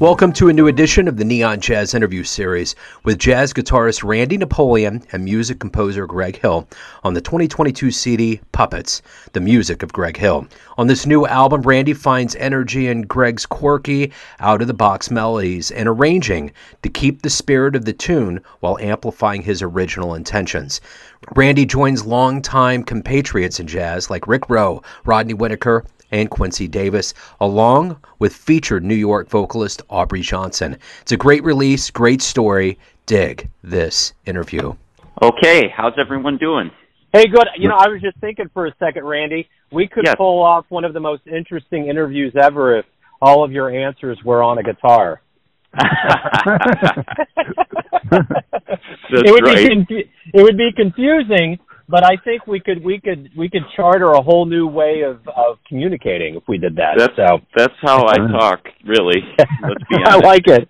Welcome to a new edition of the Neon Jazz Interview Series with jazz guitarist Randy Napoleon and music composer Greg Hill on the 2022 CD Puppets, the music of Greg Hill. On this new album, Randy finds energy in Greg's quirky, out-of-the-box melodies and arranging to keep the spirit of the tune while amplifying his original intentions. Randy joins longtime compatriots in jazz like Rick Rowe, Rodney Whitaker, and Quincy Davis, along with featured New York vocalist Aubrey Johnson. It's a great release, great story. Dig this interview. Okay, how's everyone doing? Hey, good. I was just thinking for a second, Randy, we could pull off one of the most interesting interviews ever if all of your answers were on a guitar. It would be confusing, but I think we could charter a whole new way of communicating if we did that. That's how I talk, really. Let's be honest. I like it.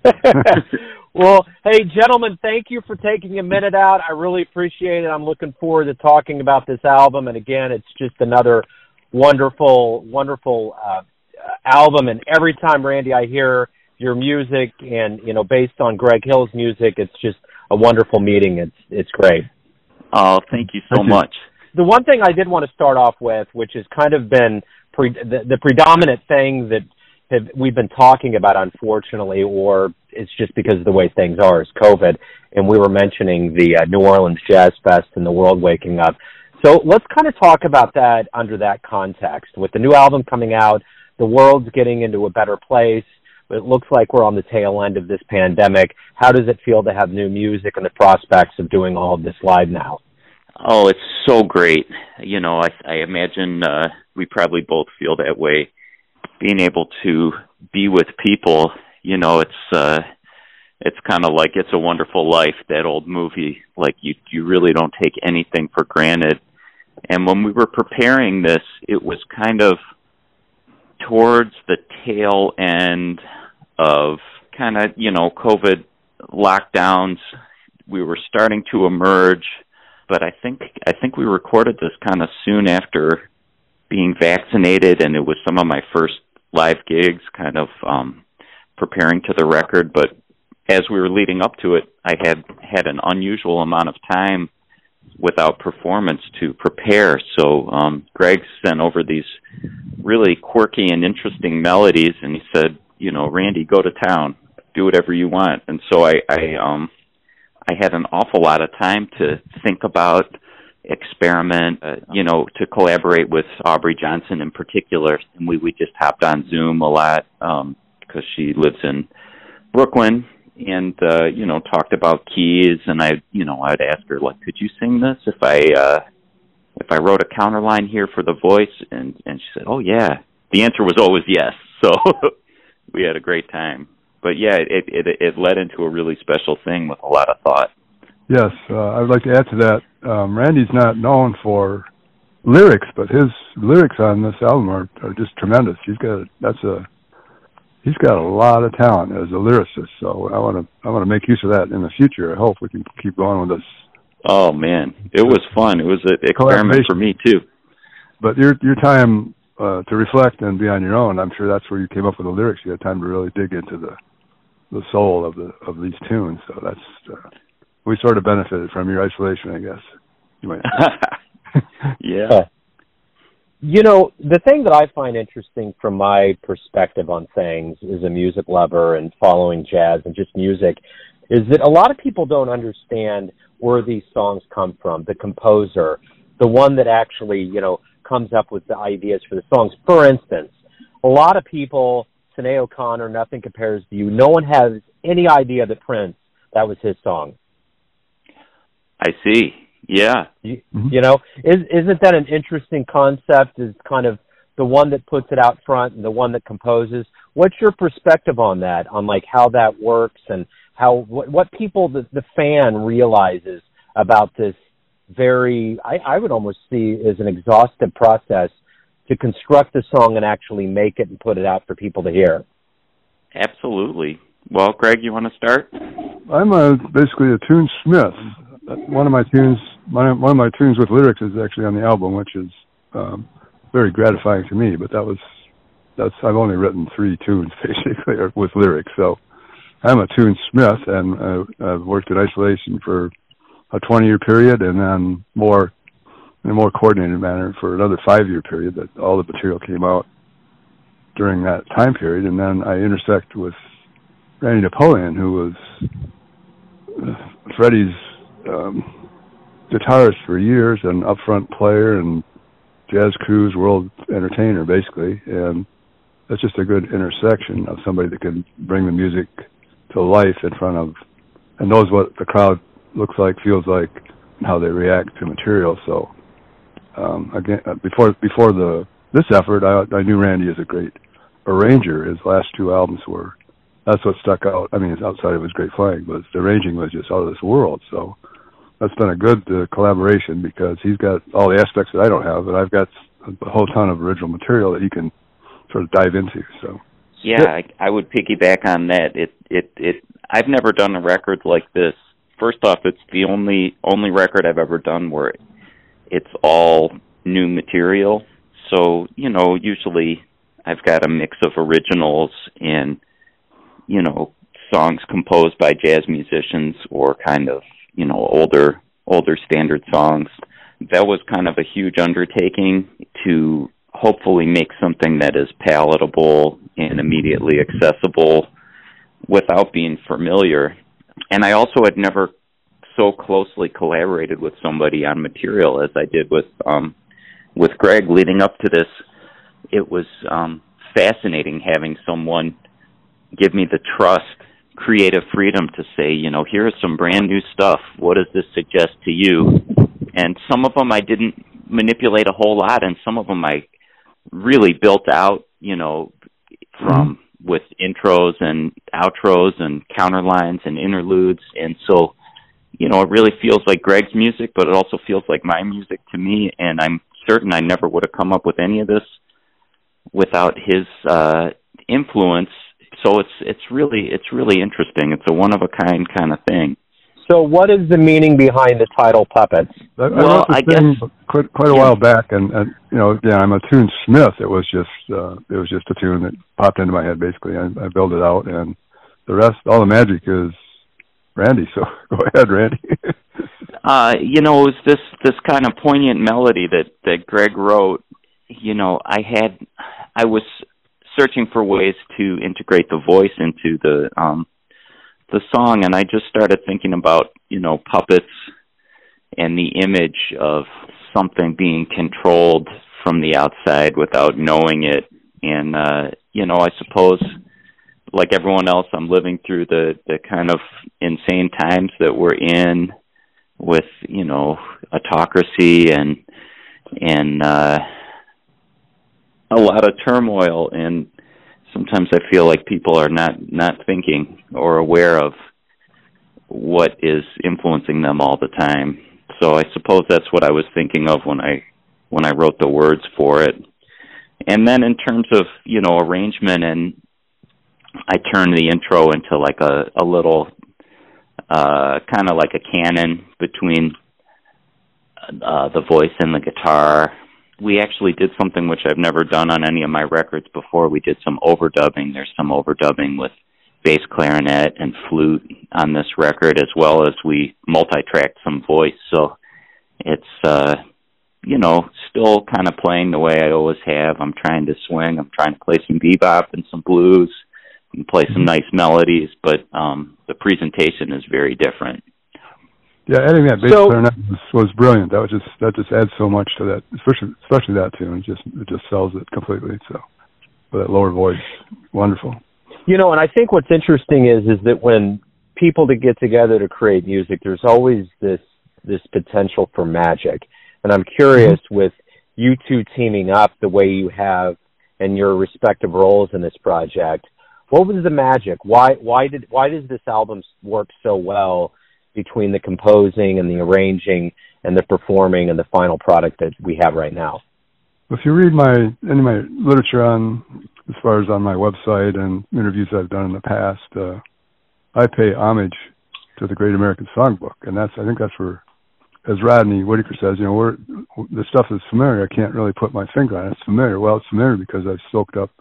Well, hey, gentlemen, thank you for taking a minute out. I really appreciate it. I'm looking forward to talking about this album. And again, it's just another wonderful, wonderful album. And every time, Randy, I hear your music and, based on Greg Hill's music, it's just a wonderful meeting. It's great. Oh, thank you so much. The one thing I did want to start off with, which has kind of been the predominant thing that we've been talking about, unfortunately, or it's just because of the way things are, is COVID. And we were mentioning the New Orleans Jazz Fest and the world waking up. So let's kind of talk about that under that context. With the new album coming out, the world's getting into a better place. It looks like we're on the tail end of this pandemic. How does it feel to have new music and the prospects of doing all of this live now? Oh, it's so great. I imagine we probably both feel that way. Being able to be with people, it's kind of like It's a Wonderful Life, that old movie. Like you really don't take anything for granted. And when we were preparing this, it was kind of towards the tail end of kind of, COVID lockdowns. We were starting to emerge, but I think we recorded this kind of soon after being vaccinated, and it was some of my first live gigs, kind of preparing to the record. But as we were leading up to it, I had an unusual amount of time without performance to prepare. So Greg sent over these really quirky and interesting melodies, and he said, Randy, go to town, do whatever you want. And so I had an awful lot of time to think about, experiment, to collaborate with Aubrey Johnson in particular. And we just hopped on Zoom a lot because she lives in Brooklyn, and talked about keys. And I'd ask her, like, could you sing this if I wrote a counterline here for the voice? And she said, oh yeah. The answer was always yes. So we had a great time. But yeah, it led into a really special thing with a lot of thought. Yes, I would like to add to that. Randy's not known for lyrics, but his lyrics on this album are just tremendous. He's got a lot of talent as a lyricist. So I want to make use of that in the future. I hope we can keep going with this. Oh man, it was fun. It was an experiment for me too. But your time to reflect and be on your own, I'm sure that's where you came up with the lyrics. You had time to really dig into the soul of these tunes. So that's we sort of benefited from your isolation, I guess. You might say. Yeah. The thing that I find interesting from my perspective on things as a music lover and following jazz and just music is that a lot of people don't understand where these songs come from, the composer, the one that actually, comes up with the ideas for the songs. For instance, a lot of people, Sinead O'Connor, Nothing Compares to You, no one has any idea that Prince, that was his song. I see. Yeah. Isn't that an interesting concept, is kind of the one that puts it out front and the one that composes? What's your perspective on that, on like how that works and how what people, the fan realizes about this very, I would almost see as an exhaustive process to construct a song and actually make it and put it out for people to hear? Absolutely. Well, Greg, you want to start? I'm basically a tunesmith. One of my tunes with lyrics is actually on the album, which is very gratifying to me. But that was I've only written 3 tunes basically with lyrics. So I'm a tunesmith, and I've worked in isolation for a 20-year period, and then in a more coordinated manner for another 5-year period. That all the material came out during that time period, and then I intersect with Randy Napoleon, who was Freddie's guitarist for years, and upfront player, and Jazz Crew's world entertainer, basically. And that's just a good intersection of somebody that can bring the music to life in front of, and knows what the crowd looks like, feels like, and how they react to material. So again, before this effort, I knew Randy as a great arranger. His last 2 albums that's what stuck out. I mean, outside of his great playing, but the arranging was just out of this world. So that's been a good collaboration, because he's got all the aspects that I don't have, but I've got a whole ton of original material that he can sort of dive into. So yeah, I would piggyback on that. I've never done a record like this. First off, it's the only record I've ever done where it's all new material. So, usually I've got a mix of originals and, songs composed by jazz musicians, or kind of, older standard songs. That was kind of a huge undertaking to hopefully make something that is palatable and immediately accessible without being familiar. And I also had never so closely collaborated with somebody on material as I did with Greg leading up to this. It was fascinating having someone give me the trust, creative freedom to say, here's some brand new stuff. What does this suggest to you? And some of them I didn't manipulate a whole lot, and some of them I really built out, from with intros and outros and counterlines and interludes. And so, it really feels like Greg's music, but it also feels like my music to me. And I'm certain I never would have come up with any of this without his influence. So it's really interesting. It's a one-of-a-kind kind of thing. So what is the meaning behind the title Puppets? I guess quite a while back, and I'm a tunesmith. It was just a tune that popped into my head. Basically, I built it out, and the rest, all the magic, is Randy. So go ahead, Randy. It was this kind of poignant melody that Greg wrote. I was searching for ways to integrate the voice into the song, and I just started thinking about puppets and the image of something being controlled from the outside without knowing it. And I suppose, like everyone else, I'm living through the kind of insane times that we're in, with autocracy and a lot of turmoil, and sometimes I feel like people are not thinking or aware of what is influencing them all the time. So I suppose that's what I was thinking of when I wrote the words for it. And then in terms of, arrangement, and I turned the intro into like a little kind of like a canon between the voice and the guitar. We actually did something which I've never done on any of my records before. We did some overdubbing. There's some overdubbing with bass clarinet and flute on this record, as well as we multi-tracked some voice. So it's, still kind of playing the way I always have. I'm trying to swing. I'm trying to play some bebop and some blues and play some nice melodies, but the presentation is very different. Yeah, adding that bass clarinet was brilliant. That just adds so much to that, especially that tune. It just sells it completely. So, with that lower voice, wonderful. And I think what's interesting is that when people to get together to create music, there's always this potential for magic. And I'm curious, with you two teaming up the way you have and your respective roles in this project, what was the magic? Why does this album work so well between the composing and the arranging and the performing and the final product that we have right now? If you read any of my literature as far as on my website and interviews I've done in the past, I pay homage to the Great American Songbook, and I think that's where, as Rodney Whitaker says, the stuff is familiar. I can't really put my finger on it. It's familiar. Well, it's familiar because I've soaked up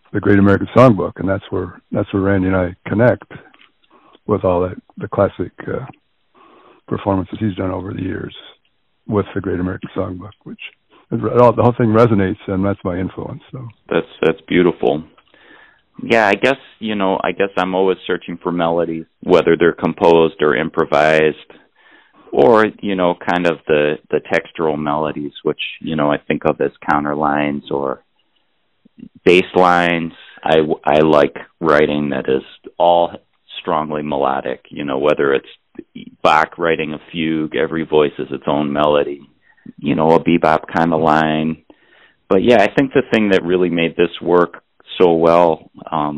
the Great American Songbook, and that's where Randy and I connect with all the classic performances he's done over the years with the Great American Songbook, which the whole thing resonates, and that's my influence. So that's beautiful. Yeah, I guess I'm always searching for melodies, whether they're composed or improvised, or kind of the textural melodies, which I think of as counterlines or bass lines. I like writing that is all strongly melodic. Whether it's Bach writing a fugue, every voice is its own melody. A bebop kind of line. But yeah, I think the thing that really made this work so well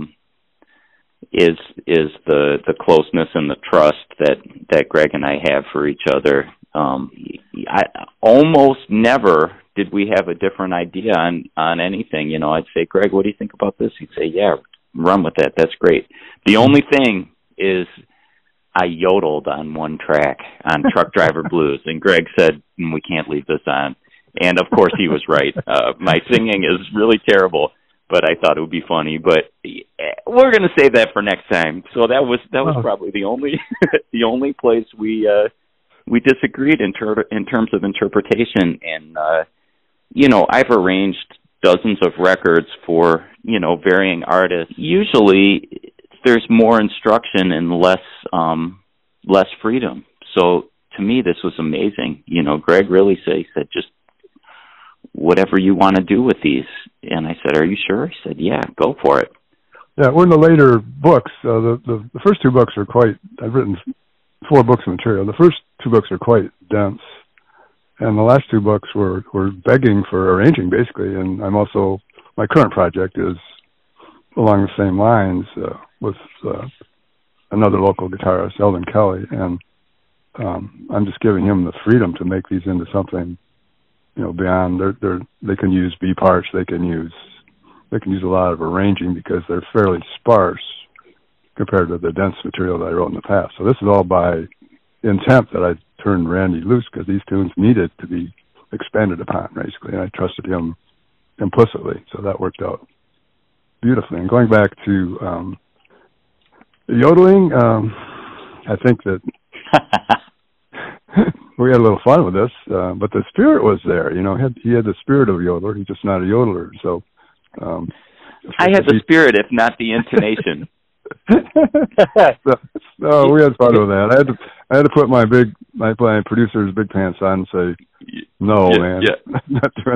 is the closeness and the trust that Greg and I have for each other. I almost never did we have a different idea on anything. I'd say, Greg, what do you think about this? He'd say, yeah, run with that. That's great. The only thing is I yodeled on one track on Truck Driver Blues, and Greg said, we can't leave this on. And of course he was right. My singing is really terrible, but I thought it would be funny. But we're going to save that for next time. So that was probably the only place we disagreed in terms of interpretation. And I've arranged dozens of records for varying artists. Usually there's more instruction and less freedom. So to me, this was amazing. Greg really said, just whatever you want to do with these. And I said, are you sure? He said, yeah, go for it. Yeah, we're in the later books. The first two books are I've written 4 books of material. The first 2 books are quite dense. And the last 2 books were begging for arranging, basically. And my current project is along the same lines with another local guitarist, Eldon Kelly. And I'm just giving him the freedom to make these into something, beyond. They can use B parts. They can use a lot of arranging because they're fairly sparse compared to the dense material that I wrote in the past. So this is all by intent that I turned Randy loose because these tunes needed to be expanded upon, basically, and I trusted him implicitly. So that worked out beautifully. And going back to yodeling, I think that we had a little fun with this, but the spirit was there. He had the spirit of a yodeler. He's just not a yodeler. So I had the spirit, if not the intonation. So we had fun with that. I had to put my producer's big pants on and say, no, man. Yeah. Not doing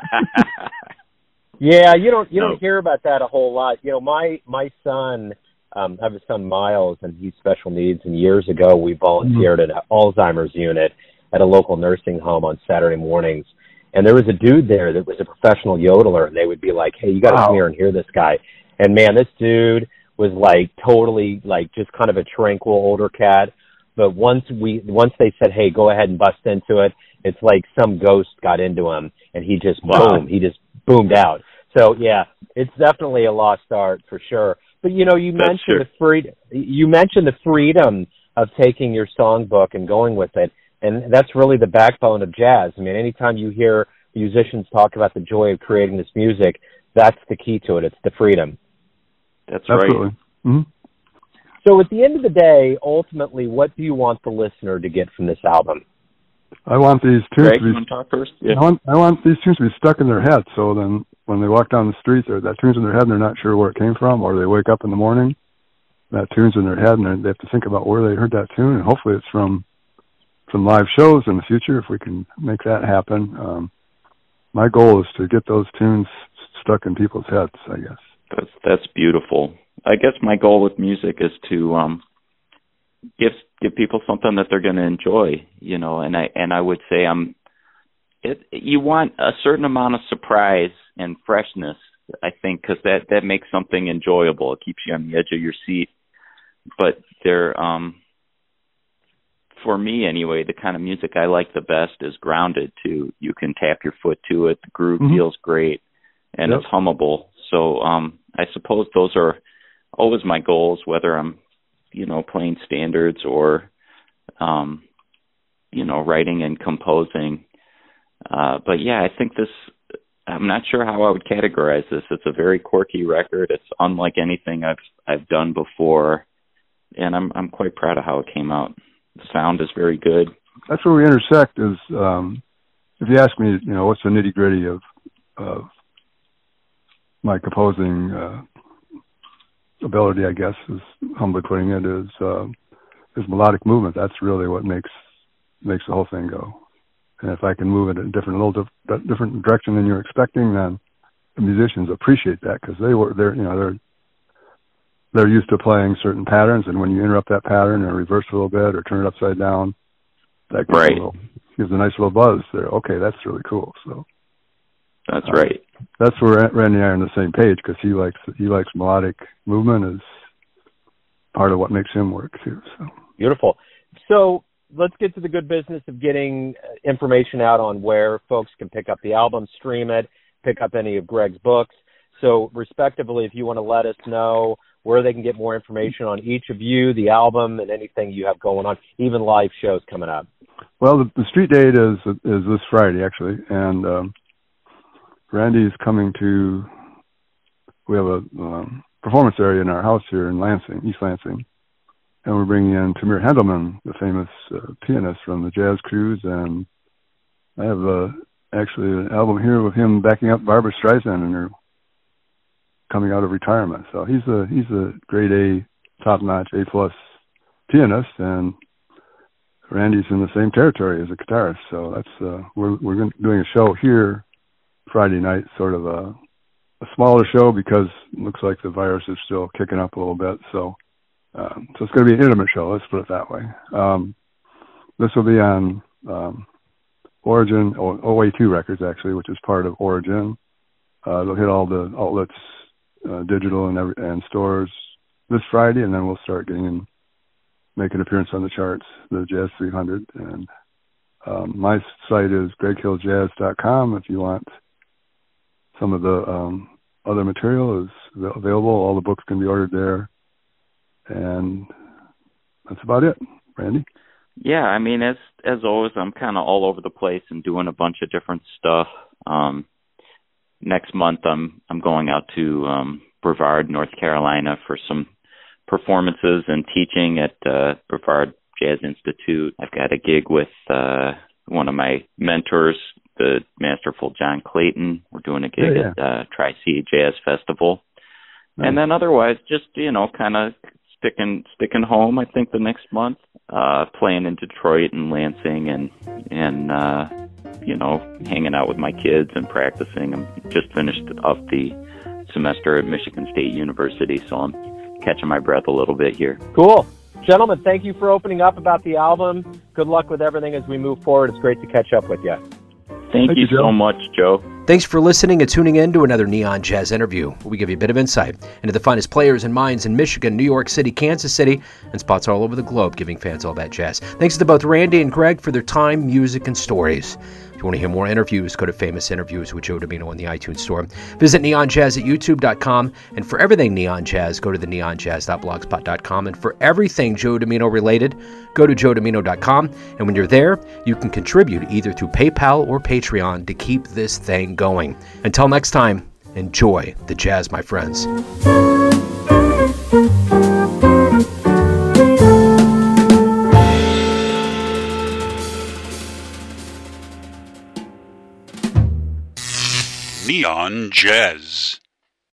Yeah, you don't hear about that a whole lot. My son, I have a son, Miles, and he's special needs. And years ago, we volunteered at an Alzheimer's unit at a local nursing home on Saturday mornings. And there was a dude there that was a professional yodeler, and they would be like, hey, you got to come here and hear this guy. And man, this dude was totally just kind of a tranquil older cat. But once they said, hey, go ahead and bust into it, it's like some ghost got into him, and he just boomed out. So yeah, it's definitely a lost art for sure. But you mentioned the freedom of taking your songbook and going with it, and that's really the backbone of jazz. I mean, anytime you hear musicians talk about the joy of creating this music, that's the key to it. It's the freedom. That's absolutely right. Mm-hmm. So at the end of the day, ultimately, what do you want the listener to get from this album? I want these tunes Greg, to be. You want to talk first? Yeah. I want these tunes to be stuck in their head. So then, when they walk down the street, that tune's in their head, and they're not sure where it came from, or they wake up in the morning, that tune's in their head, and they have to think about where they heard that tune. And hopefully, it's from live shows in the future. If we can make that happen, my goal is to get those tunes stuck in people's heads, I guess. That's beautiful. I guess my goal with music is to give people something that they're going to enjoy, and I would say you want a certain amount of surprise and freshness, I think, because that makes something enjoyable. It keeps you on the edge of your seat. But for me anyway, the kind of music I like the best is grounded too. You can tap your foot to it. The groove feels great, and it's hummable. So I suppose those are always my goals, whether I'm, playing standards or, writing and composing. But yeah, I think I'm not sure how I would categorize this. It's a very quirky record. It's unlike anything I've done before, and I'm quite proud of how it came out. The sound is very good. That's where we intersect. Is if you ask me, what's the nitty gritty of my composing ability, I guess, is humbly putting it, is melodic movement. That's really what makes the whole thing go. And if I can move it in a little different direction than you're expecting, then the musicians appreciate that, because they're used to playing certain patterns, and when you interrupt that pattern or reverse it a little bit or turn it upside down, that gives a nice little buzz there. Okay, that's really cool. So that's right. That's where Randy and I are on the same page, because he likes melodic movement as part of what makes him work too. So beautiful. So let's get to the good business of getting information out on where folks can pick up the album, stream it, pick up any of Greg's books. So respectively, if you want to let us know where they can get more information on each of you, the album, and anything you have going on, even live shows coming up. Well, the street date is this Friday, actually, and Randy is coming to. We have a performance area in our house here in Lansing, East Lansing, and we're bringing in Tamir Hendelman, the famous pianist from the Jazz Cruise, and I have actually an album here with him backing up Barbra Streisand and her coming out of retirement. So he's a grade A, top-notch, A+ pianist, and Randy's in the same territory as a guitarist. So that's we're doing a show here Friday night, sort of a smaller show, because it looks like the virus is still kicking up a little bit. So it's going to be an intimate show, let's put it that way. This will be on Origin, OA2 Records, actually, which is part of Origin. They'll hit all the outlets, digital and stores this Friday, and then we'll start make an appearance on the charts, the Jazz 300. And my site is greghilljazz.com. If you want some of the other material is available. All the books can be ordered there. And that's about it. Randy? Yeah, I mean, as always, I'm kind of all over the place and doing a bunch of different stuff. Next month, I'm going out to Brevard, North Carolina, for some performances and teaching at Brevard Jazz Institute. I've got a gig with one of my mentors, the masterful John Clayton. We're doing a gig at Tri-C Jazz Festival. Nice. And then otherwise, just, kind of sticking home, I think, the next month, playing in Detroit and Lansing and hanging out with my kids and practicing. I'm just finished up the semester at Michigan State University, so I'm catching my breath a little bit here. Cool. Gentlemen, thank you for opening up about the album. Good luck with everything as we move forward. It's great to catch up with you. Thank you so much, Joe. Thanks for listening and tuning in to another Neon Jazz interview, where we give you a bit of insight into the finest players and minds in Michigan, New York City, Kansas City, and spots all over the globe, giving fans all that jazz. Thanks to both Randy and Greg for their time, music, and stories. If you want to hear more interviews, go to Famous Interviews with Joe Domino in the iTunes Store. Visit neonjazz at youtube.com. And for everything Neon Jazz, go to the neonjazz.blogspot.com. And for everything Joe Domino related, go to joedomino.com. And when you're there, you can contribute either through PayPal or Patreon to keep this thing going. Until next time, enjoy the jazz, my friends. Neon Jazz.